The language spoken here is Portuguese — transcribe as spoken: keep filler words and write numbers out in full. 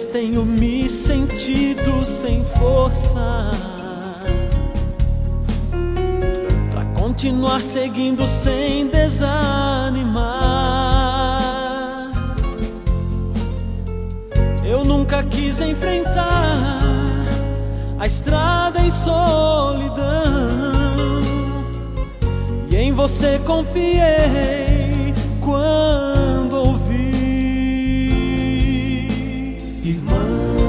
tenho me sentido sem força pra continuar seguindo sem desanimar. Eu nunca quis enfrentar a estrada em solidão, e em você confiei quando